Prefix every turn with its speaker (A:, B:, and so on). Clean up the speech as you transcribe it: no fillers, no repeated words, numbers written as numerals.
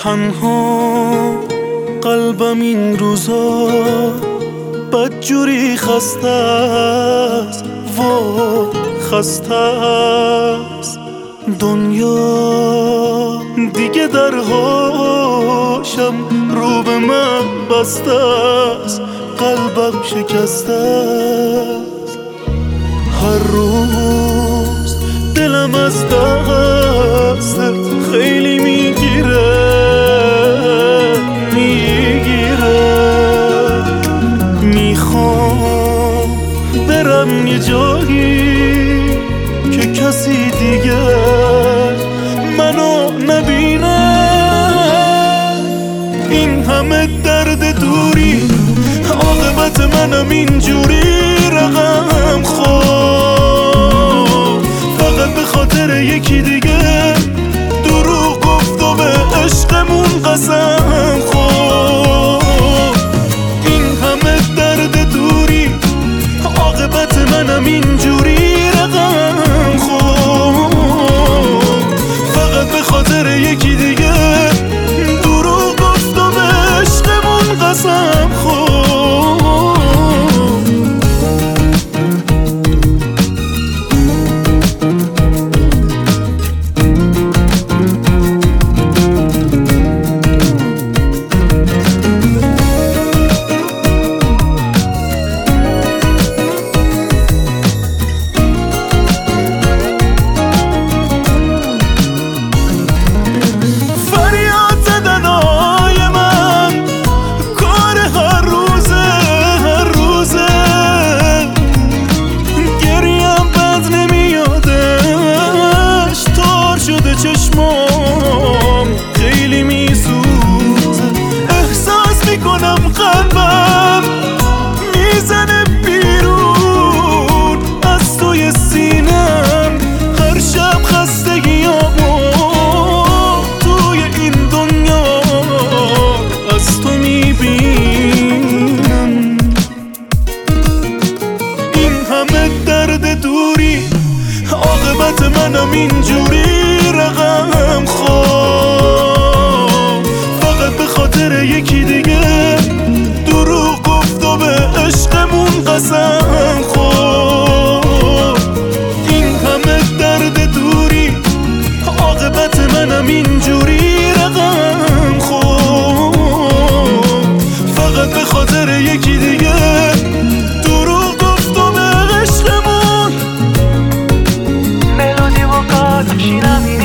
A: تنها قلبم این روزا بدجوری خسته است و خسته است. دنیا دیگه درهاشم رو به من بسته است، قلبم شکسته است. هر روز دلم از دستت خیلی میگیره میخوام برم یه جایی که کسی دیگه منو نبینه. این همه درد دوری عاقبت منم اینجوری رقم خورد، فقط به خاطر یکی دیگه دروغ گفت و به عشقمون قسم خورد. این همه درد دوری عاقبت منم اینجوری رقم خورد، فقط به خاطر یکی دیگه دروغ گفت و به عشقمون قسم خورد. چشمام خیلی میسوزه، احساس میکنم قلبم میزنه بیرون از توی سینم. هر شب خستگیامو توی این دنیا از تو میبینم. این همه درد دوری عاقبت منم اینجوری رقم خورد، فقط به خاطر یکی دیگه دروغ گفت و به عشقمون قسم خورد. این همه درد دوری عاقبت منم اینجوری رقم خورد، فقط به خاطر یکی دیگه دروغ گفت و به عشقمون.
B: ملودی و قلب شیرمی